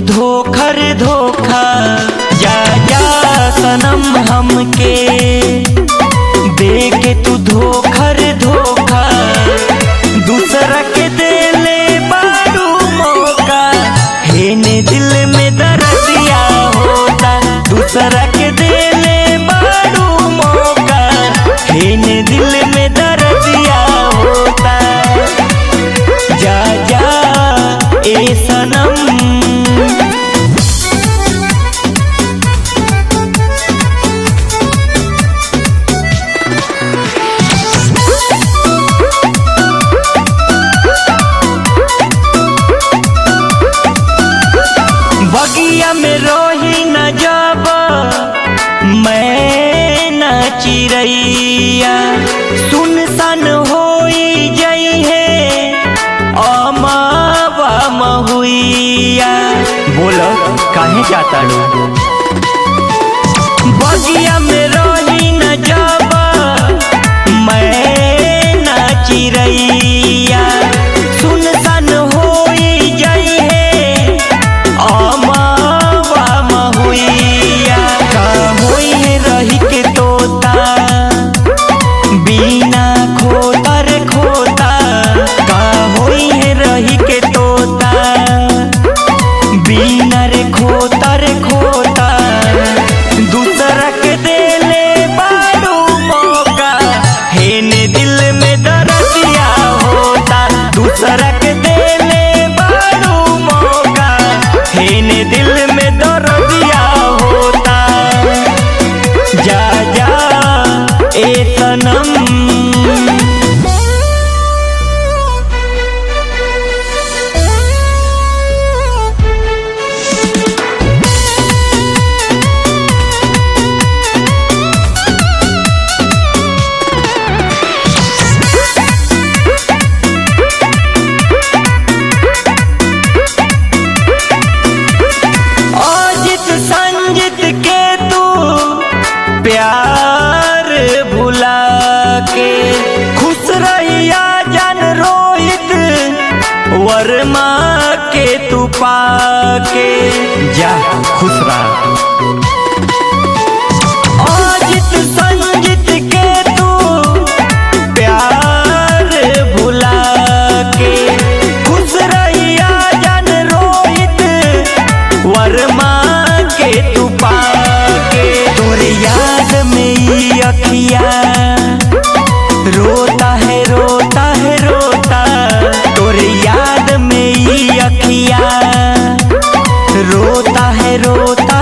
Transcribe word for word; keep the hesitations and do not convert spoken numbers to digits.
धोखर धोखा जा जा सनम हमके दे के तू धोखर धोखा दूसरा के देले बारू मौका हेने दिल में दर्दिया होता दूसरा के देले बारू मौका हेने दिल में दर्दिया होता जा जा ए सनम। बगिया में रोही न जब मैं न चिड़ैया सुनसान होई जई है अमावा महुइया। बोलो काहे जाता लो बगिया में रोही न जब मैं न चिड़ैया सुनसान होई जई है अमावा महुइया। का होई है रही के तोता बिना खोता रे खोता का होई है रही के तोता बिना रे खोता रे खोता दूसरा के देले बारू मौका हेने दिल में दर्दिया होता दूसरा के देले बारू मौका हेने दिल में दर्दिया होता जा जा ए सनम। संजित के तू प्यार भुला के खुश रहिया जन रोहित वर्मा के तू पाके जा खुश रहा। अजित संजित के तू प्यार भुला के खुश रहिया जन रोहित वर्मा के तू पाके तोरे याद में ही अखिया रोता है रोता है रोता तोरे याद में ही अखिया रोता है रोता